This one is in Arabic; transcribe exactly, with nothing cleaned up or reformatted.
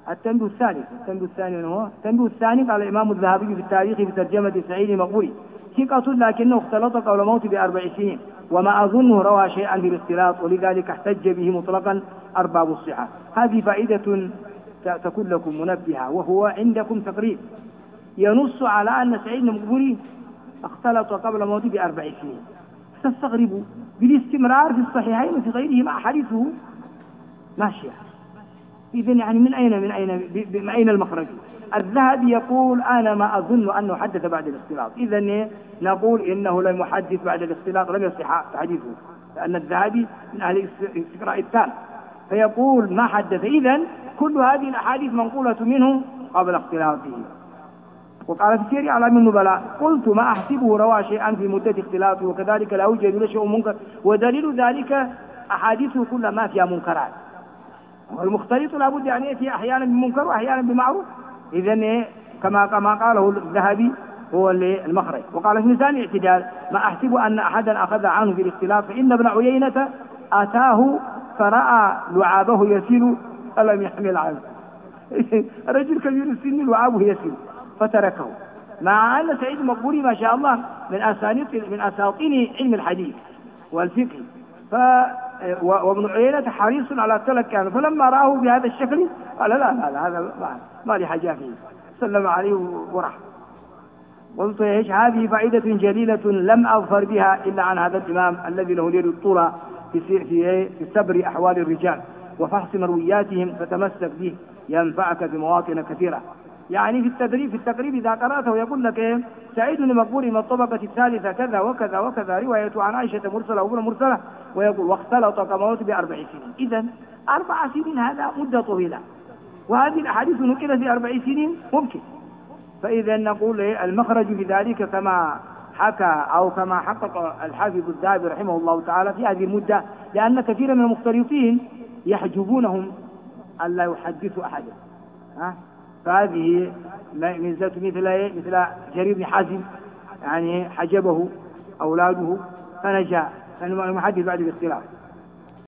التنبيه الثاني التنبيه الثاني هو التنبيه الثاني قال الإمام الذهبي في التاريخ في ترجمة سعيد المقبري ثقة لكنه اختلط قبل موته بأربع سنين وما أظنه روى شيئا في الاختلاط ولذلك احتج به مطلقا أرباب الصحة. هذه فائدة تكون لكم منبهة، وهو عندكم تقريب ينص على أن سعيد المقبري اختلط قبل موته بأربع سنين. تستغربوا بالاستمرار في الصحيحين وفي غيرهما أحاديثه ماشية. إذن يعني من أين من أين من أين المخرج؟ الذهبي يقول أنا ما أظن أنه حدث بعد الاختلاط، إذن نقول إنه لم يحدث بعد الاختلاط، لم يصح حديثه، لأن الذهبي من أهل الاستقراء التام، فيقول ما حدث. إذن كل هذه الأحاديث منقولة منه قبل اختلاطه. وقال في سير أعلام النبلاء قلت ما أحسبه روى شيئا في مدة اختلاطه وكذلك لا يوجد له شيء منكر، ودليل ذلك أحاديثه كلها ما فيها منكرات، والمختلط لابد أن يأتي أحيانا بمنكر وأحيانا بمعروف. إذن كما كما قاله الذهبي هو المخرج. وقال في ميزان الاعتدال ما أحسب أن أحدا أخذ عنه في الاختلاط فإن ابن عيينة أتاه فرأى لعابه يسيل فلم يحمل عنه. رجل كبير السن لعابه يسيل فتركه، مع أن سعيد المقبري ما شاء الله من أسانيد من أساطين علم الحديث والفقه، ف وابن عيينة حريص على التلك، فلما رآه بهذا الشكل قال لا لا, لا هذا ما, ما لي حاجة فيه، سلم عليه ورح. قلت ايش هذه فائدة جليلة لم أظفر بها إلا عن هذا الإمام الذي له اليد الطولى في في في سبر أحوال الرجال وفحص مروياتهم، فتمسك به ينفعك في مواطن كثيرة. يعني في التدريب في التقريب إذا قرأته يقول لك إيه سعيد المقبري من الطبقة الثالثة كذا وكذا وكذا، رواية عن عائشة مرسلة وابن مرسلة، ويقول واختلط كموت بأربع سنين. إذن أربع سنين هذا مدة طويلة، وهذه الأحاديث نقلت في أربع سنين ممكن. فإذا نقول المخرج بذلك كما حكى أو كما حقق الحافظ الذهبي رحمه الله تعالى في هذه المدة، لأن كثيرا من المختلطين يحجبونهم ألا يحدثوا أحدا، ها؟ فهذه ميزة مثل مثل جرير بن حازم، يعني حجبه أولاده فنجا، فإنه محدث بعد الاختلاف.